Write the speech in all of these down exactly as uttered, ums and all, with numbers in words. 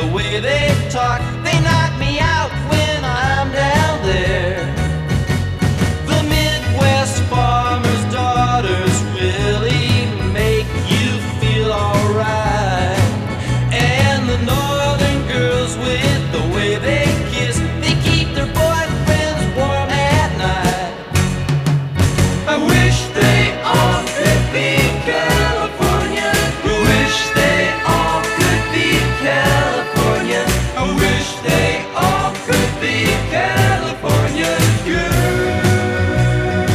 the way they talk, they knock me out when I'm down there. The Midwest farmers' daughters really make you feel alright. And the northern girls with the way they kiss, they keep their boyfriends warm at night. I wish they all could be California. I wish they all could be California. I wish they all could be California girls.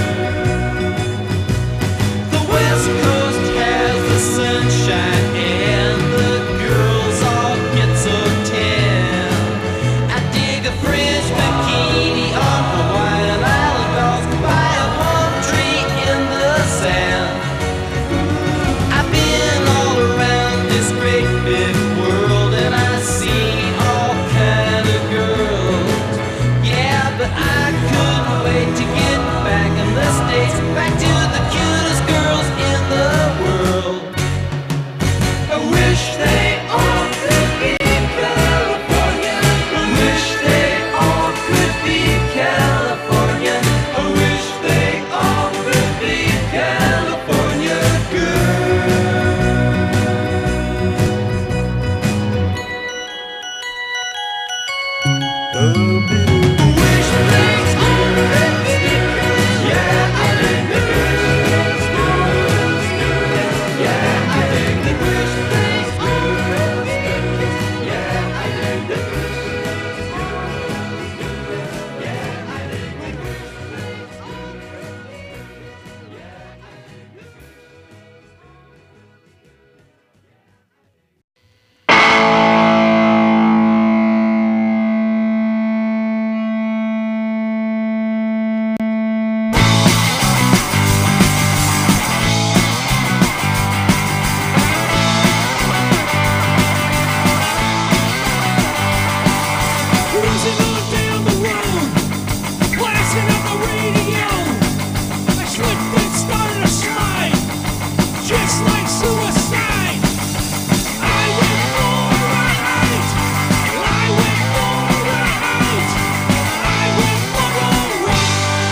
The West Coast has the sunshine and the girls all get so tan. I dig a French bikini on Hawaiian Island dolls by a palm tree in the sand. I've been all around this great big world and I've seen all kind of girls. Yeah, but I couldn't wait to get back in the States, back to the cutest girls in the world. I wish they all could be California. I wish they all could be California. I wish they all could be California girls. I wish they all could be, yeah, I think the girls, girls, girls, yeah, I think the wish they all could be, yeah, I think the girls, girls, girls, yeah, I think the wish they all could be, yeah, I think the Cruising on down the road, blasting up the radio. I slipped and started a slide, just like suicide. I went for a ride, I went for a ride, I went for a ride.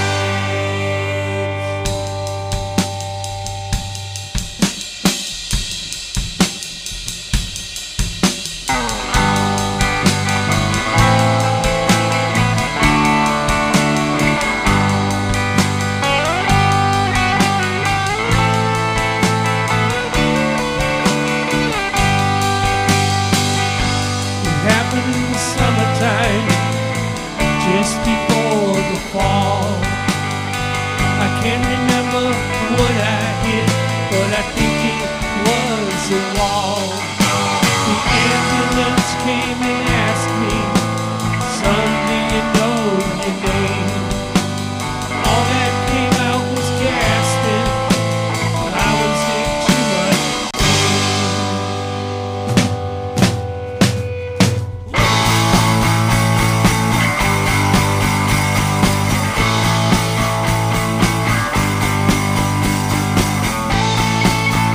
It happened in the summertime, just before the fall. I can't remember what I hit, but I think it was a wall. The ambulance came and asked me, son, do you know your name? All that came out was gasping, but I was in too much pain.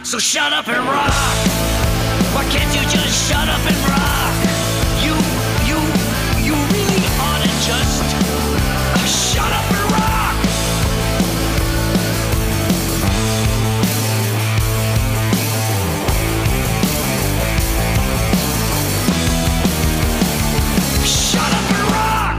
So shut up and rock. Why can't you just shut up and rock? You, you, you really ought to just uh, shut up and rock. Shut up and rock.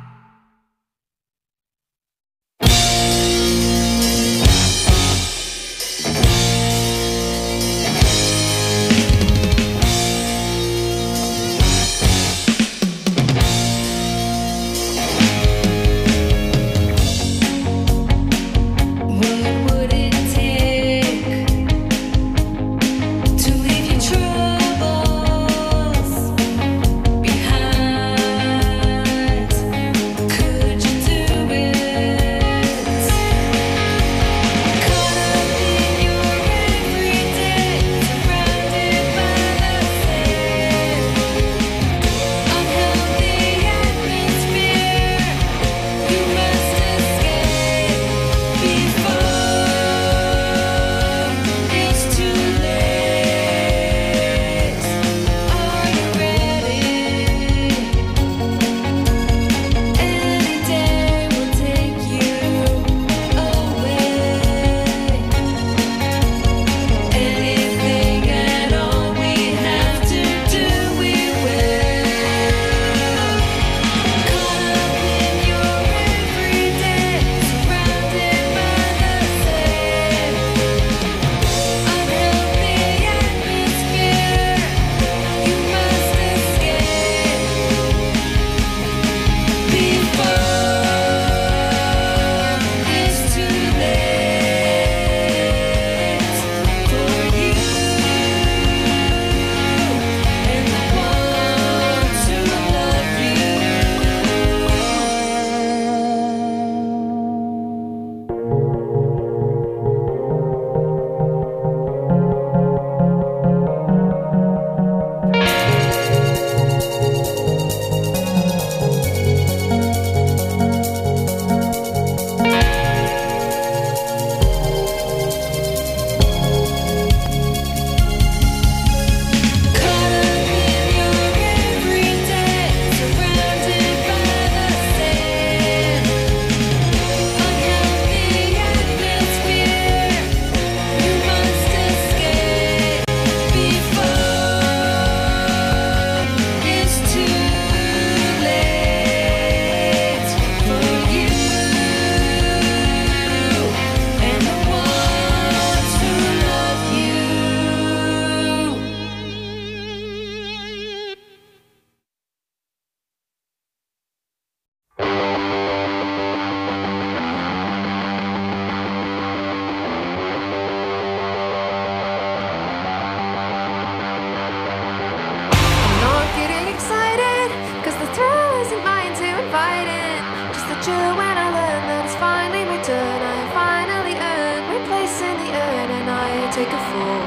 take a fall,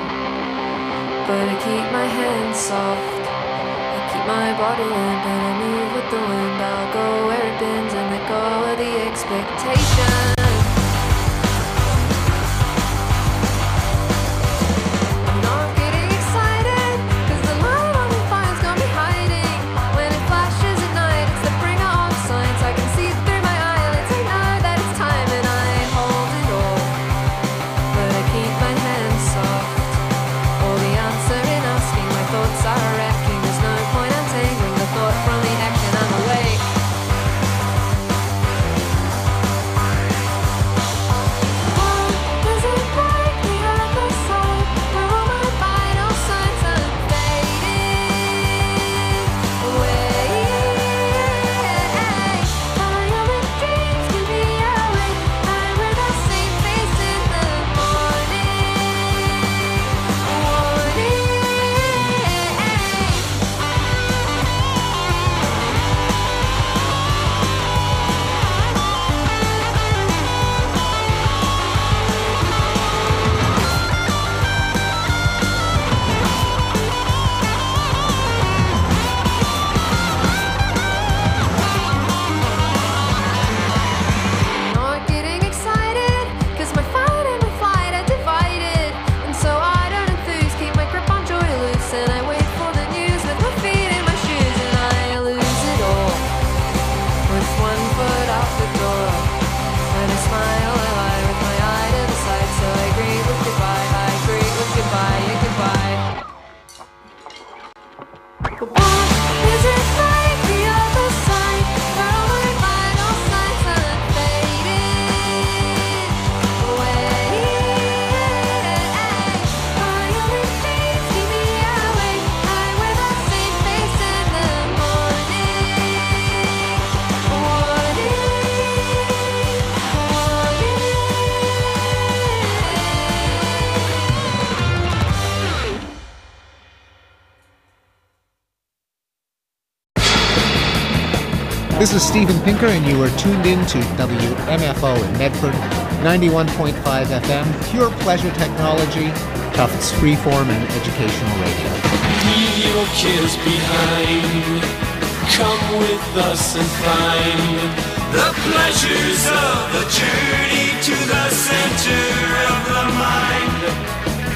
but I keep my hands soft, I keep my body limp, and I move with the wind. I'll go where it bends and let go of the expectation. I'm not getting excited, 'cause the light on the fire's got me hiding. When it flashes at night, it's the bringer of signs. I can see through my eyelids, I know that it's time, and I hold it all, but I keep my hands soft. All the answer in asking, my thoughts are wrecking. There's no point untangling the thought from the action. I'm awake. This is Steven Pinker, and you are tuned in to W M F O in Medford, ninety-one point five F M, pure pleasure technology, Tufts freeform and educational radio. Leave your cares behind. Come with us and find the pleasures of the journey to the center of the mind.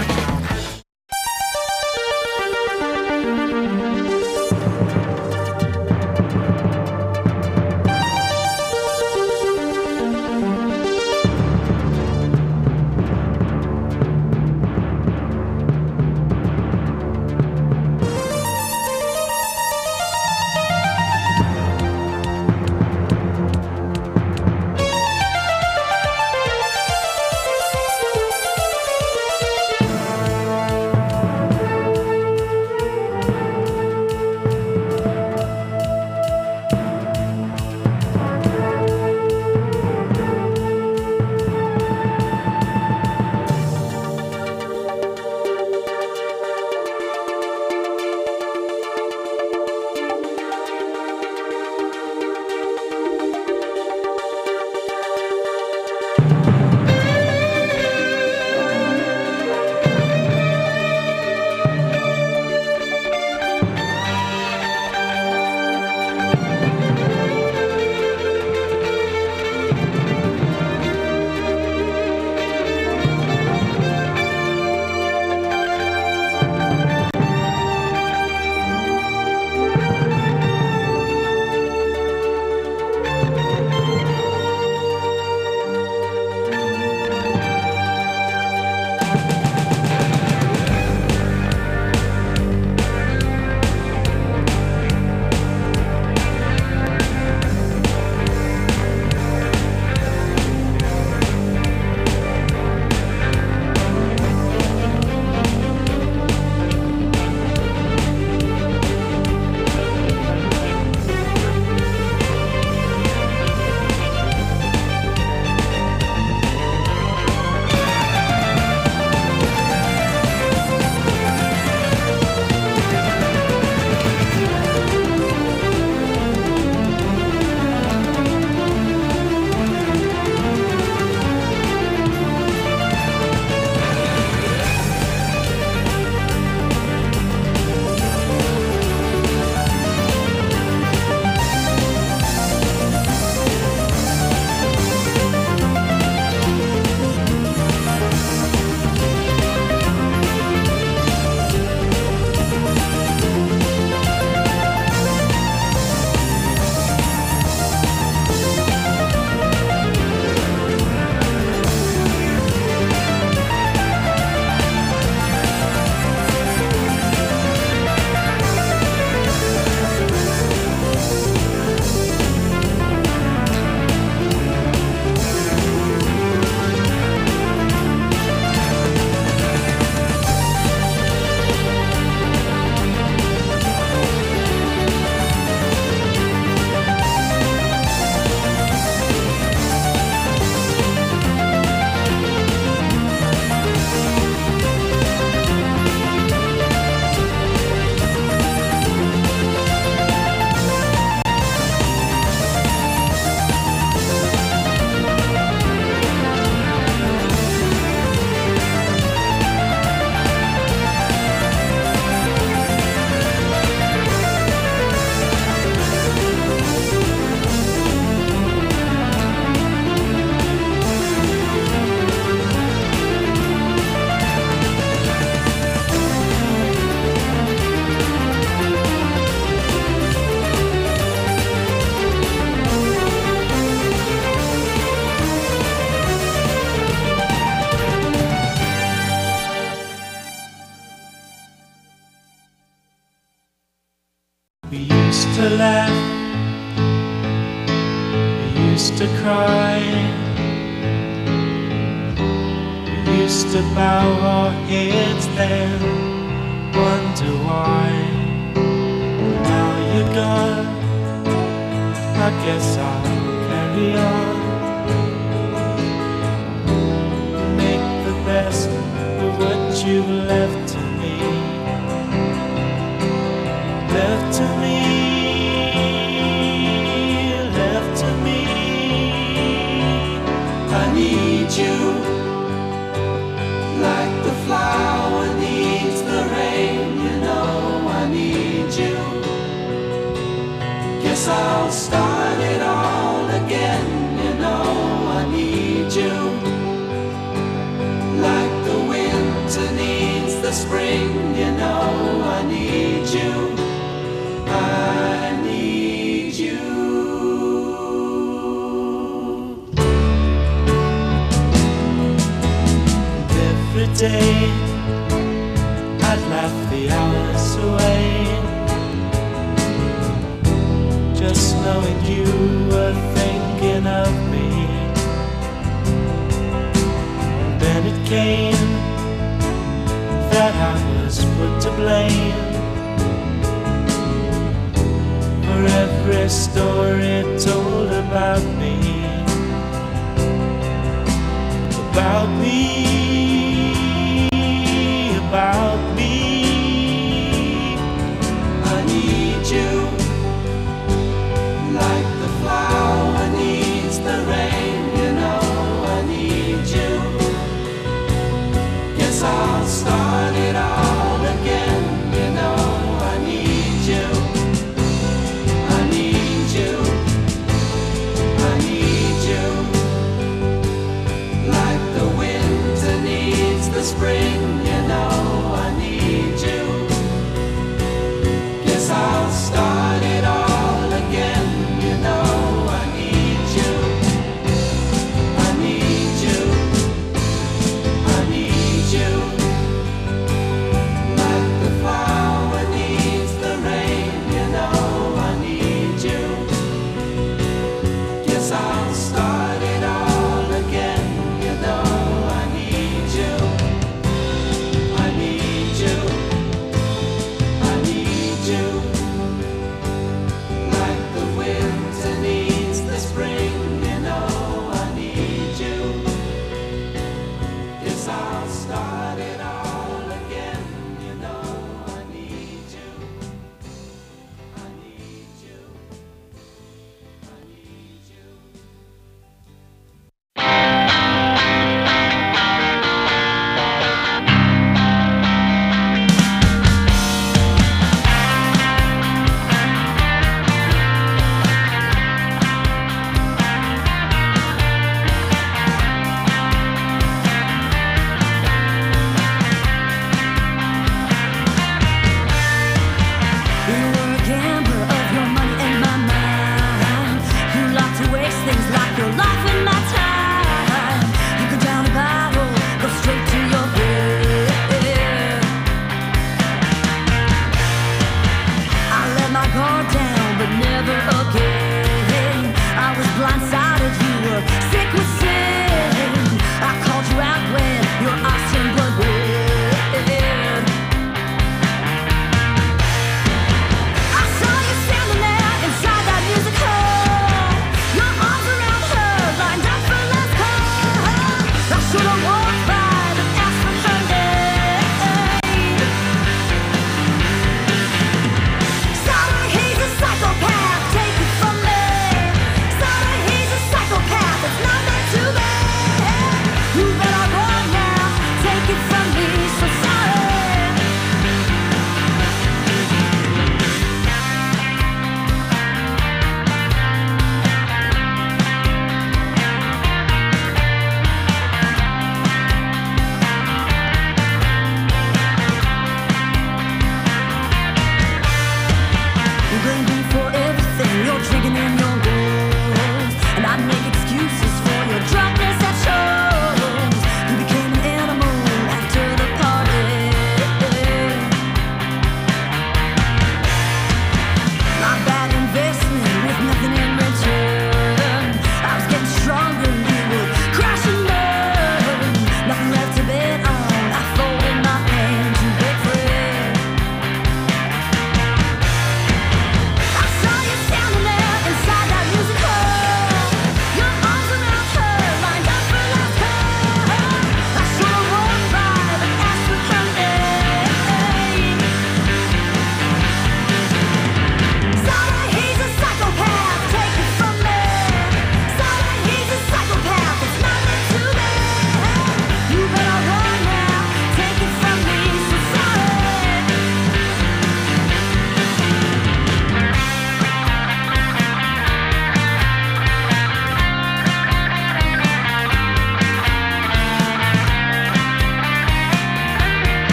We used to laugh, we used to cry, we used to bow our heads then, wonder why. Now you're gone, I guess I'll carry on, make the best of what you've left to me. Left to me, spring, you know I need you. I need you. Every day I'd laugh the hours away, just knowing you were thinking of me. Then it came that I was put to blame for every story told about me, about me, about me. I need you like the flower needs the rain, you know I need you. Guess I'll start it all again, you know I need you. I need you. I need you like the winter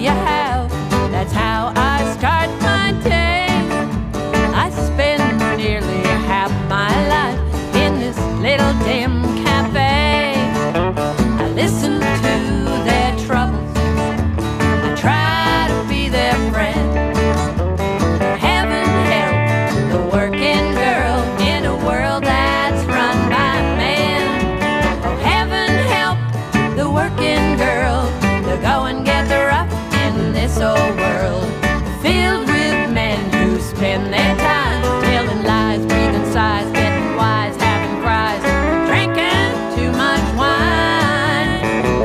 you how. That's how I start my day. I spend nearly half my life in this little dim cafe. I listen to their troubles, I try to be their friend. Heaven help the working girl in a world that's run by men. Heaven help the working girl to go and get the rough in this old world, filled with men who spend their time telling lies, breathing sighs, getting wise, having cries, drinking too much wine.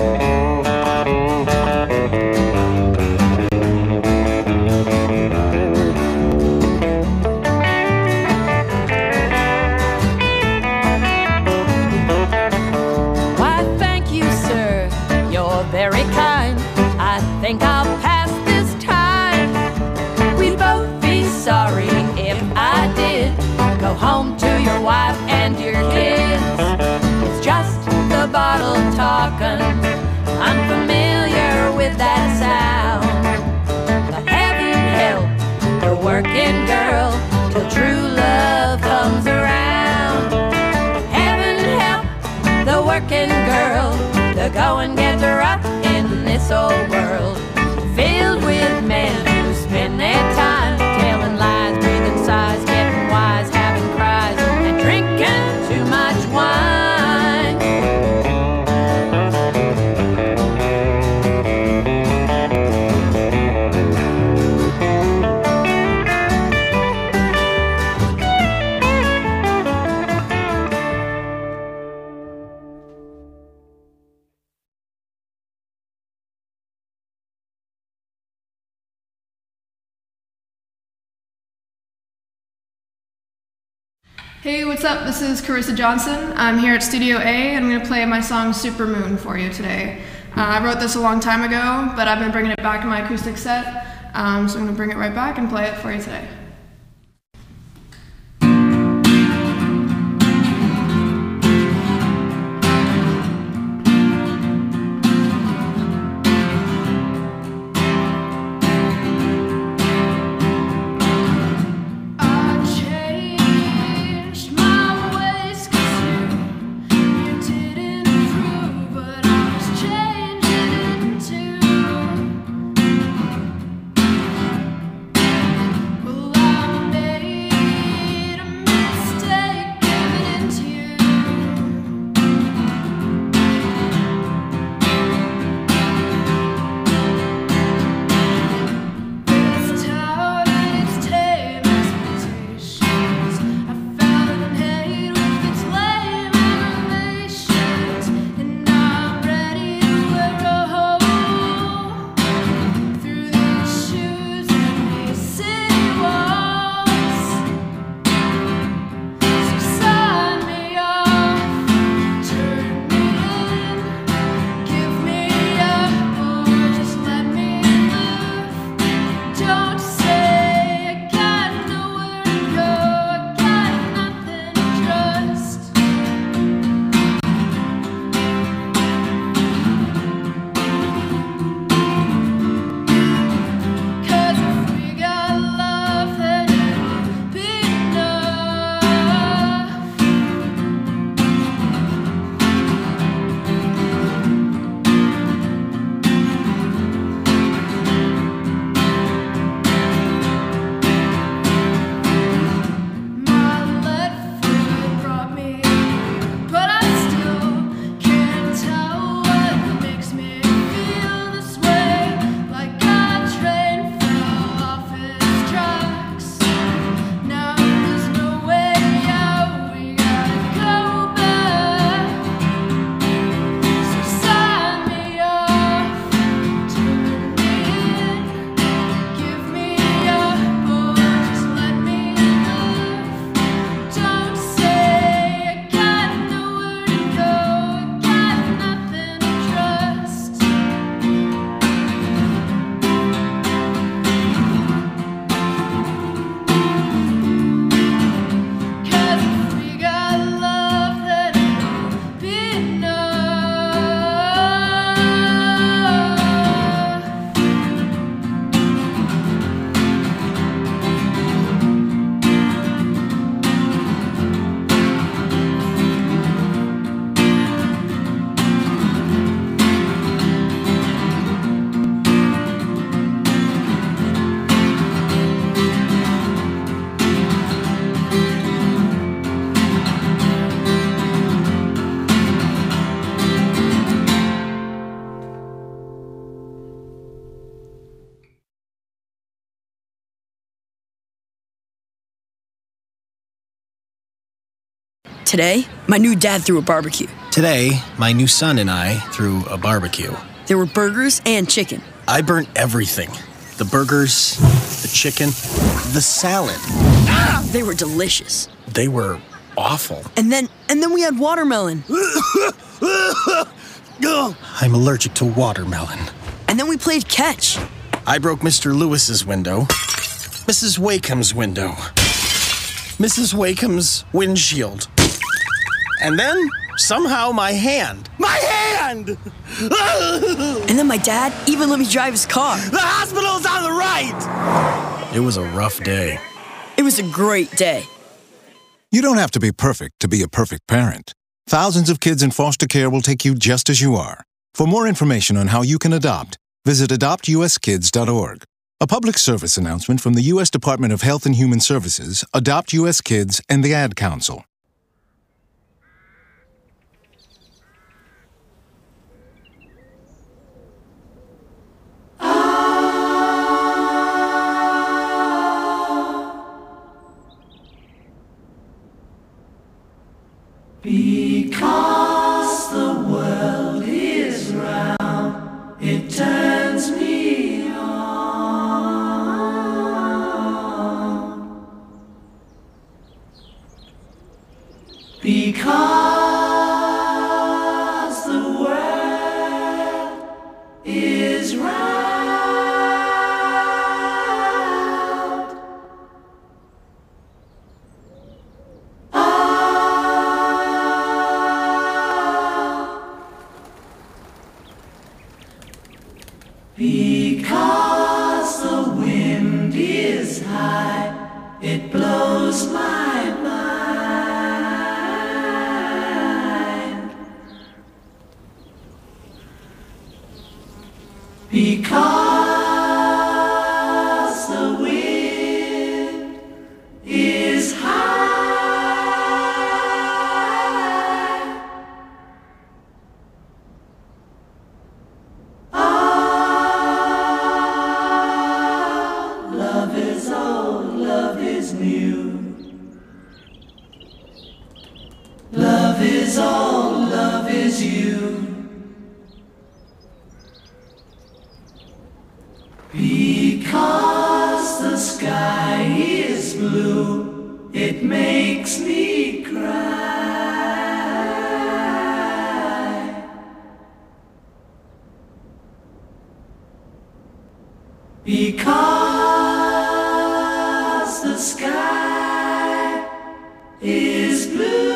Why, thank you, sir, you're very kind. I think I'll pass this time. We'd both be sorry if I did go home to your wife and your kids. It's just the bottle talking, I'm familiar with that sound. But heaven help the working girl till true love comes around. Heaven help the working girl to go and get the rough in this old world, filled with men who spend their time telling lies, breathing sighs, getting wise, having cries, and drinking too much wine. Hey, what's up? This is Carissa Johnson. I'm here at Studio A, and I'm going to play my song Supermoon for you today. Uh, I wrote this a long time ago, but I've been bringing it back in my acoustic set, um, so I'm going to bring it right back and play it for you today. Well, Today, my new dad threw a barbecue. Today, my new son and I threw a barbecue. There were burgers and chicken. I burnt everything. The burgers, the chicken, the salad. Ah! They were delicious. They were awful. And then, and then we had watermelon. I'm allergic to watermelon. And then we played catch. I broke Mister Lewis's window, Missus Wakeham's window, Missus Wakeham's windshield. And then, somehow, my hand. My hand! And then my dad even let me drive his car. The hospital's on the right! It was a rough day. It was a great day. You don't have to be perfect to be a perfect parent. Thousands of kids in foster care will take you just as you are. For more information on how you can adopt, visit adopt u s kids dot org. A public service announcement from the U S Department of Health and Human Services, Adopt U S Kids, and the Ad Council. Because the world is round, it turns me on. Because the world is round. Because the wind is high, it blows my mind. Because the wind is high. Love is old, love is new. Love is all, love is you. Because the sky is blue, it makes me cry. Because the sky is blue.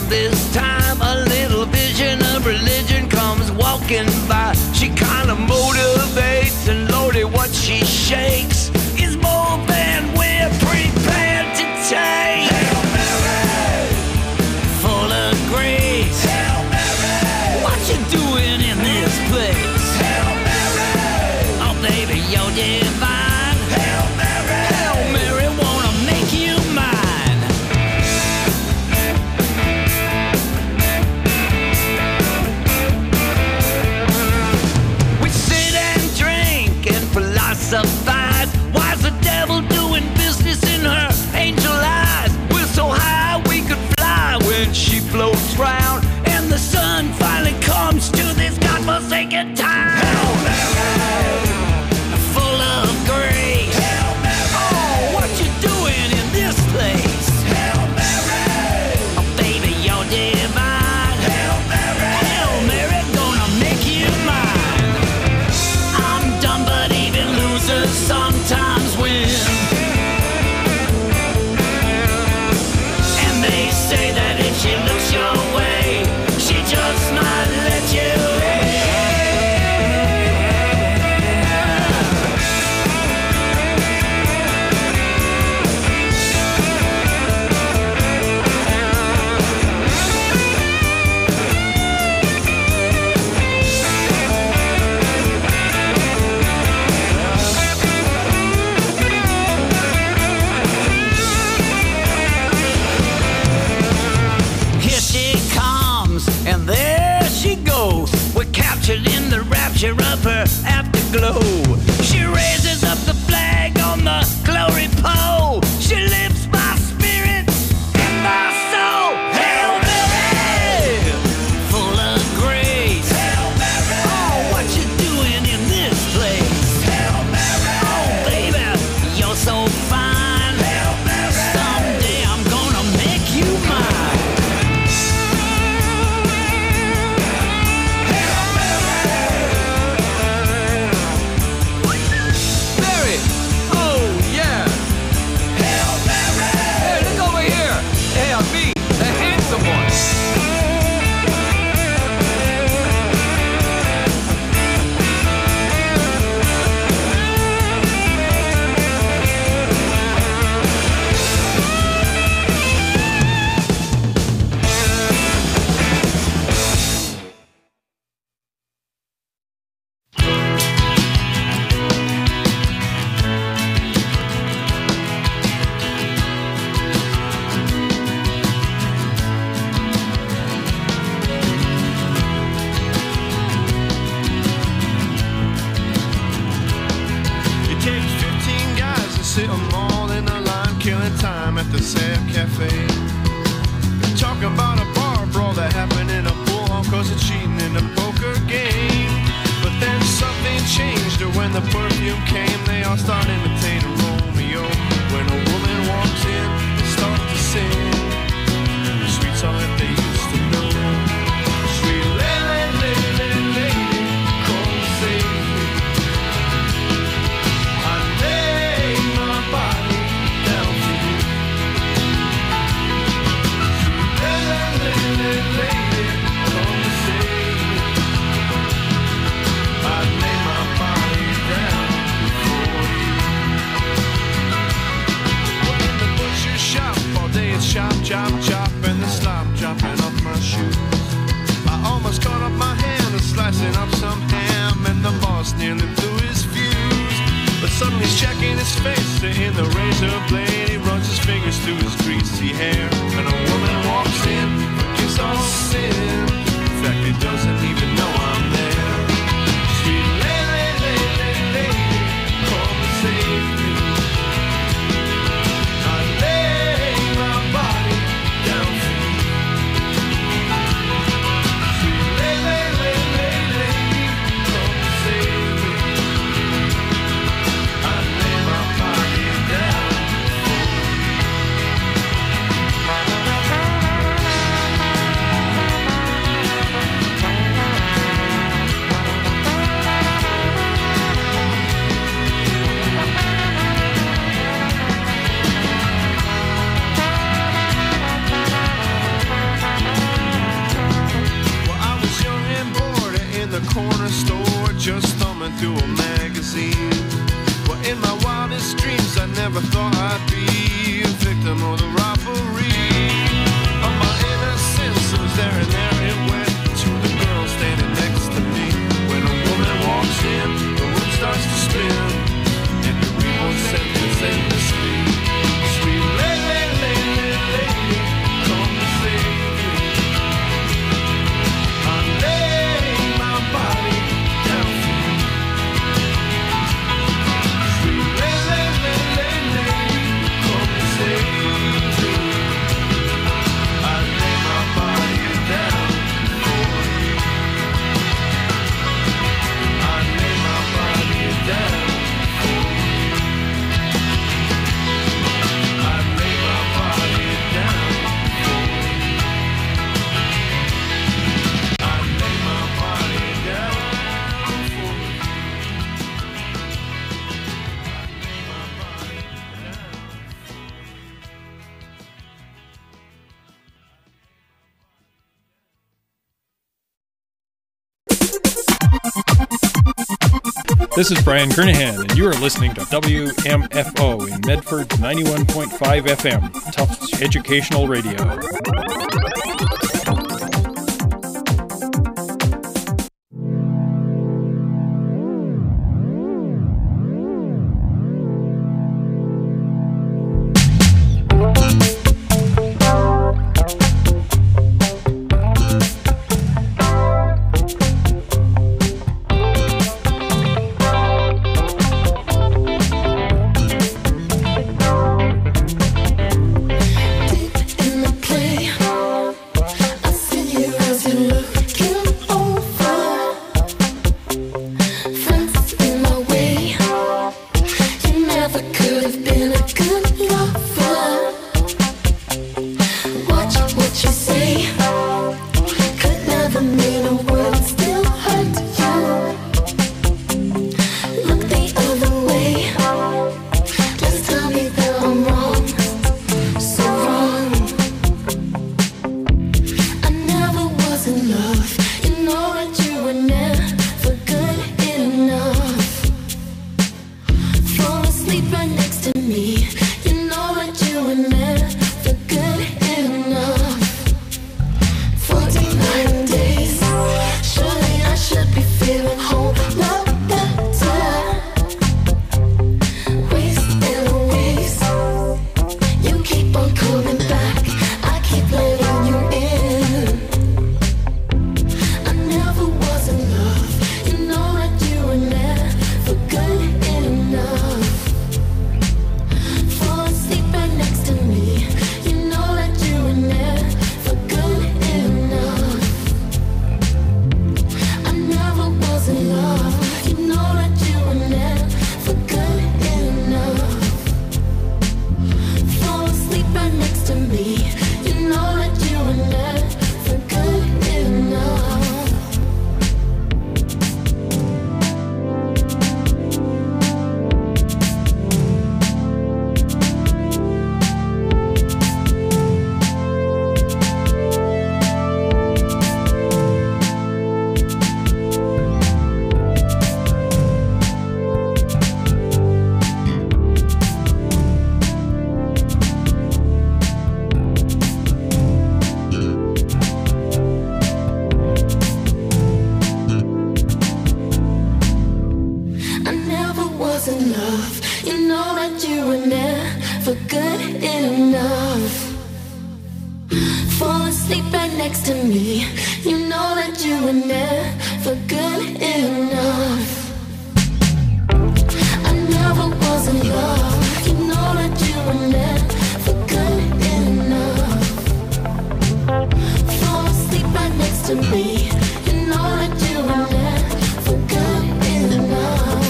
this time a little vision of religion comes walking by. She kinda motivates, and Lordy, what she shakes is more than we're prepared to take. Hail Mary, full of grace. Hail Mary, what you doing in this place? Hail Mary, oh baby, you're divine. Hail Mary, Hail Mary, wanna make you mine. We sit and drink and philosophize. Why's the devil doing business in her angel eyes? We're so high we could fly when she floats round, and the sun finally comes to this godforsaken town. Hail Mary, full of grace. Hail Mary, oh, what you doing in this place? Hail Mary, oh baby, you're divine. Hail Mary, Hail Mary, gonna make you mine. I'm dumb, but even losers sometimes win. And they say that if she looks your way, she just might let you in. Here she comes, and there she goes. We're captured in the rapture of her afterglow. She raises up the flag on the glory pole. She lifts my spirit and my soul. Hail Mary, full of grace. Hail Mary, oh, what you doing in this place? Hail Mary, oh baby, you're so fine. Hail Mary, someday I'm gonna make you mine. Mary, oh yeah. Hail Mary. Hey, look over here. Hey, I'm me, the handsome one. It takes fifteen guys to sit them all in a line, killing time at the Sam Cafe. Talk about a bar brawl that happened in a pool hall cause of cheating in a poker game. But then something changed, or when the perfume came, they all start imitating Romeo. When a woman walks in, they start to sing the sweet song that they used to know. Sweet lady, lady, lady, come save me. I lay my body down for you. Sweet lady, lady, lady, come save me. I lay my body down for you. Well, in the butcher shop all day it's chop, chop, chop, and they stop chopping off my shoes. I almost caught up my hand and slicing up some ham, and the boss nearly blew his fuse. But suddenly he's checking his face in the razor blade. He runs his fingers through his greasy hair, and a woman walks in, forgives all sin. In fact, he doesn't even know I'm there. Sweet lady, lady, lady, come and save me. I lay my body down for you. Sweet lady, lady, lady, come and save me. I lay my body down for you. to a magazine. Well, in my wildest dreams, I never thought I'd be a victim of the robbery of my innocence. So there and there it went to the girl standing next to me. When a woman walks in, the room starts to spin, and you read one sentence endlessly. Sweet lady, lady, lady, come to save me. I lay my body down for you. Sweet lady, lady, lady, come to save me. I lay my body down for you. I lay my body down for you. I lay my body down for you. I lay my body down for you. This is Brian Kernahan, and you are listening to W M F O in Medford ninety-one point five F M, Tufts Educational Radio. In the play, I sit here as you looking over. Fence in my way. You never could have been a good lover. Watch what you say. Could never mean a word, still hurt you. Look the other way. Just tell me that I'm wrong. So wrong. I never was in love. You know that you were never good enough. Fall asleep right next to me. You know that you were never good enough. Forty-nine days. Surely I should be feeling whole lot better. Wasting ways. You keep on coming back. I keep letting you in. I never was in love. You know that you were never good enough. Fall asleep right next to me. You know that you were never good enough. I never was in love. You know that you were never good enough. Fall asleep right next to me. You know that you were never good enough. I never was in love. You know that you were never good enough. Fall asleep right next to me. You know that you were never good enough. I never was in love. You know that you were never good enough. Fall asleep right next to me. You know that you were never good enough.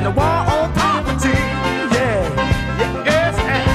the war on poverty. Yeah, yeah, yes,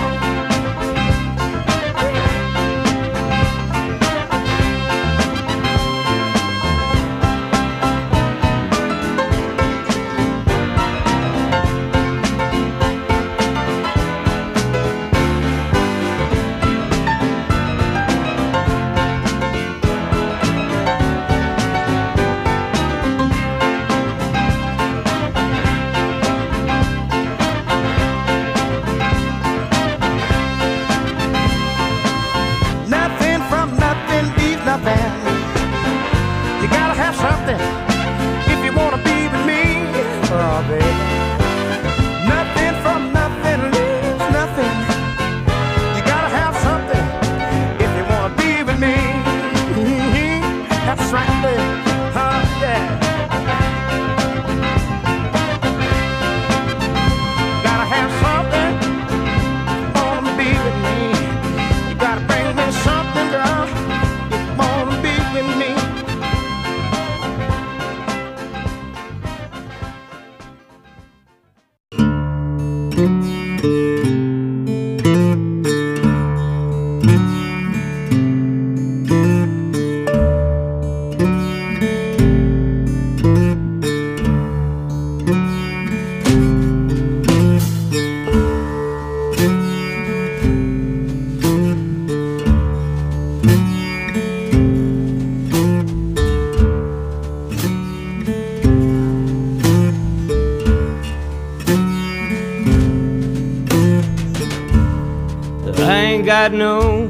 got no,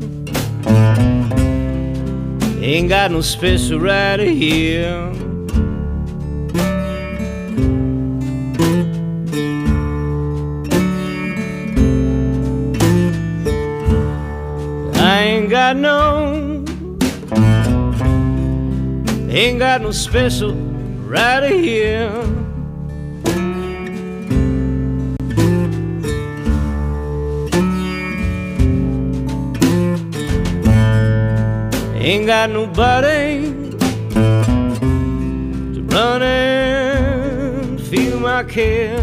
ain't got no special right here. I ain't got no, ain't got no special right here. Ain't got nobody to run and feel my care.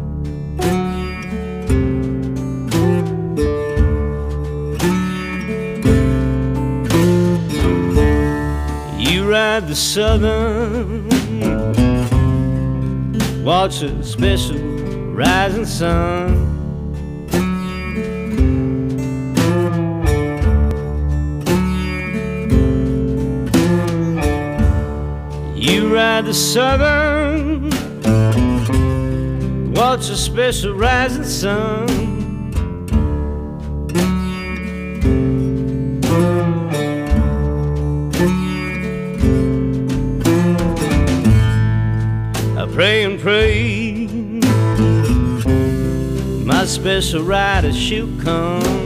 You ride the southern, watch a special rising sun. You ride the southern, watch a special rising sun. I pray and pray my special rider she'll come.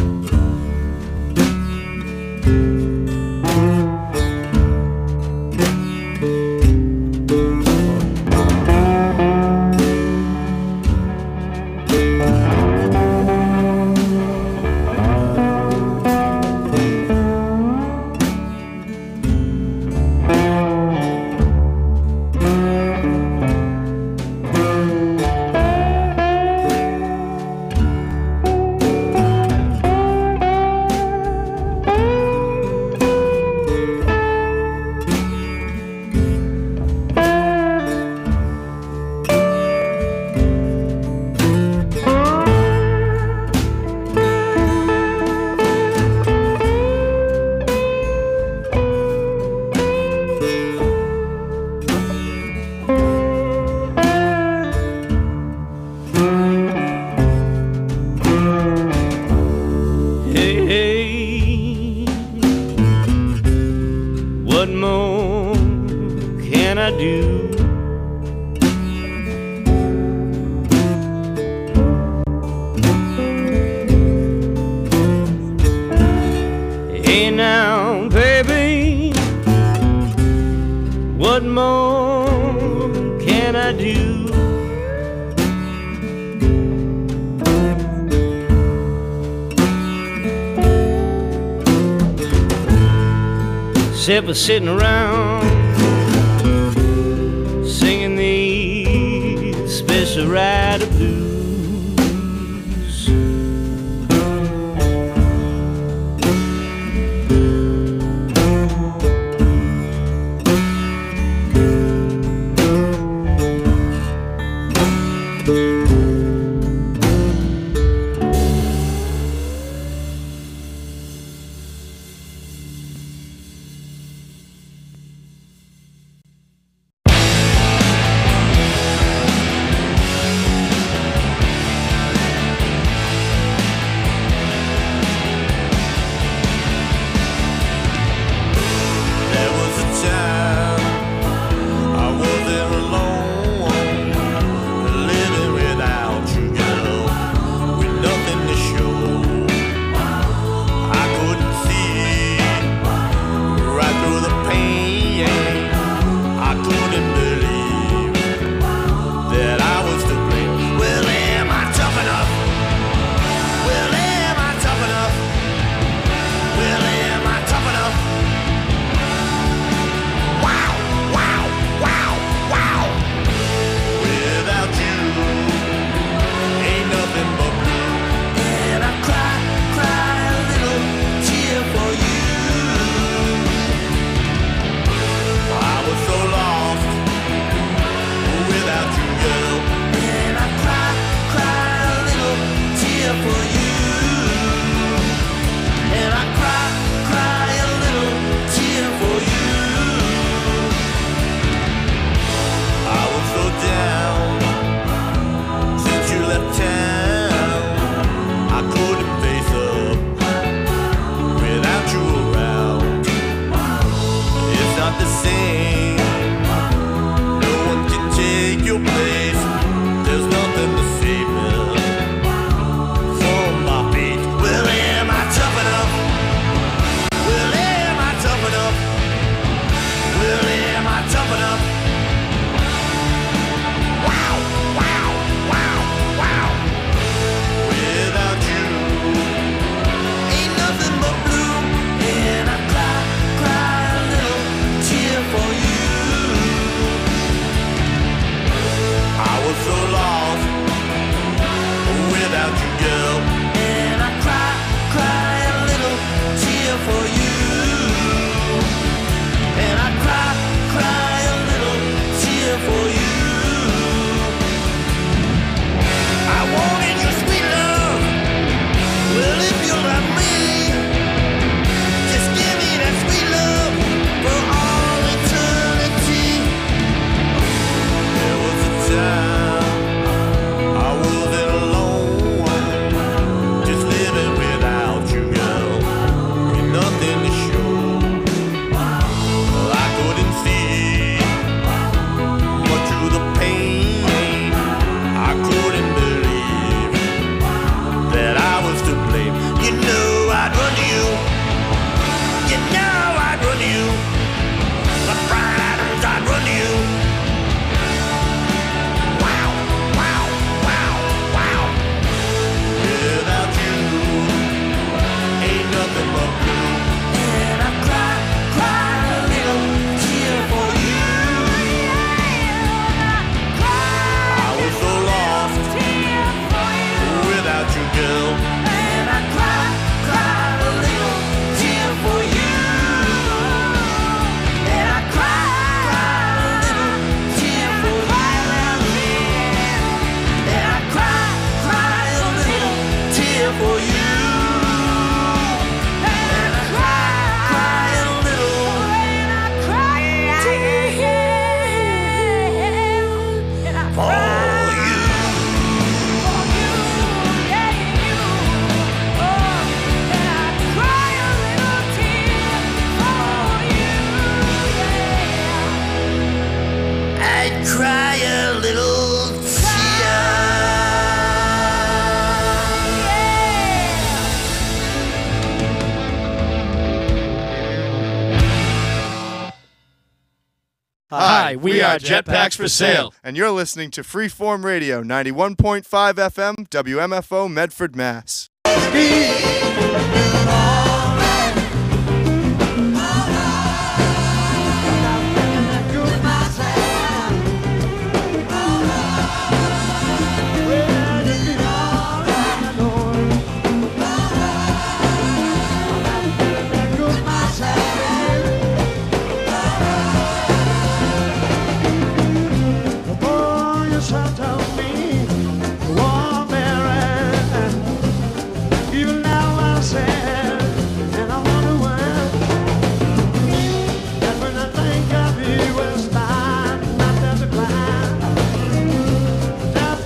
Except for sitting around singing these this ride of blues. Hi, we are Jetpacks for Sale, and you're listening to Freeform Radio, ninety-one point five F M, W M F O, Medford, Mass.